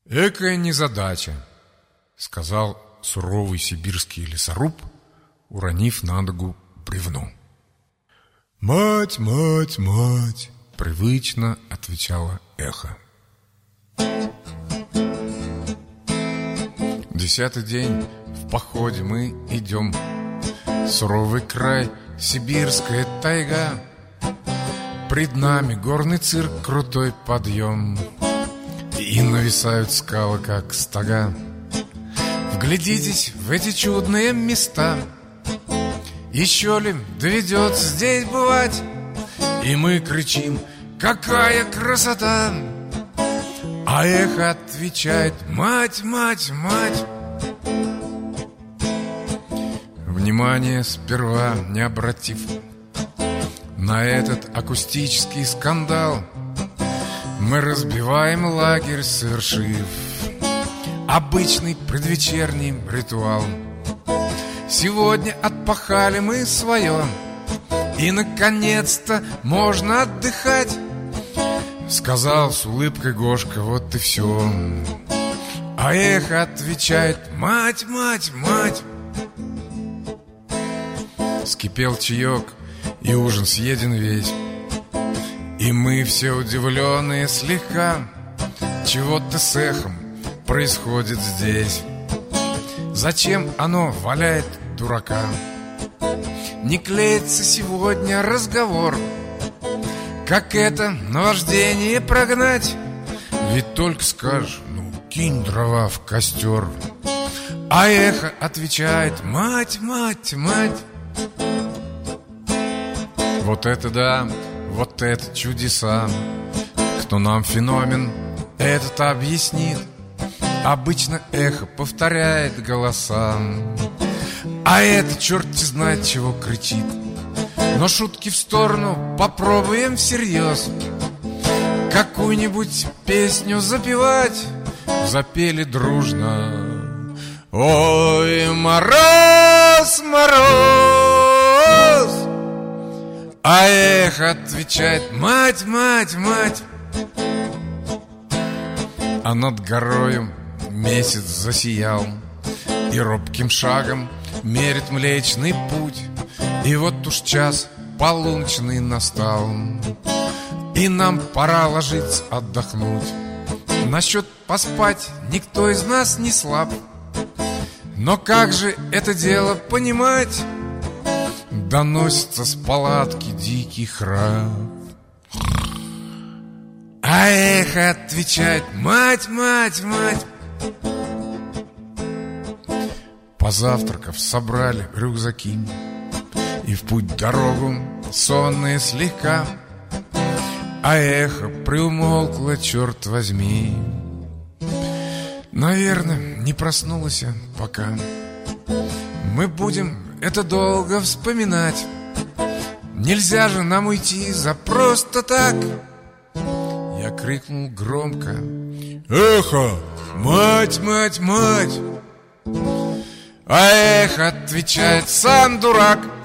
«Экая незадача», — сказал суровый сибирский лесоруб, уронив на ногу бревно. «Мать, мать, мать», — привычно отвечало эхо. 10-й день в походе мы идем. Суровый край, сибирская тайга. Пред нами горный цирк, крутой подъем. И нависают скалы, как стога. Вглядитесь в эти чудные места. Еще ли доведется здесь бывать? И мы кричим: какая красота! А эхо отвечает: мать, мать, мать. Внимание сперва не обратив на этот акустический скандал, мы разбиваем лагерь, совершив обычный предвечерний ритуал. Сегодня отпахали мы свое, и наконец-то можно отдыхать, сказал с улыбкой Гошка: вот и все. А эхо отвечает: мать, мать, мать. Скипел чаек, и ужин съеден весь, и мы все удивленные слегка. Чего-то с эхом происходит здесь. Зачем оно валяет дурака? Не клеится сегодня разговор. Как это наваждение прогнать? Ведь только скажешь: ну, кинь дрова в костер. А эхо отвечает: мать, мать, мать. Вот это да, вот это чудеса. Кто нам феномен этот объяснит? Обычно эхо повторяет голоса, а это черти знает чего кричит. Но шутки в сторону, попробуем всерьез какую-нибудь песню запевать. Запели дружно: ой, мороз, мороз. А эхо отвечает: мать, мать, мать. А над горою месяц засиял, и робким шагом мерит Млечный Путь. И вот уж час полуночный настал, и нам пора ложиться отдохнуть. Насчет поспать никто из нас не слаб, но как же это дело понимать? Доносится с палатки дикий храп, а эхо отвечает: мать, мать, мать. Позавтракав, собрали рюкзаки и в путь дорогу, сонные слегка. А эхо приумолкло, черт возьми. Наверное, не проснулась пока. Мы будем это долго вспоминать. Нельзя же нам уйти за просто так. Я крикнул громко: эхо, мать, мать, мать. А эхо отвечает: сам дурак.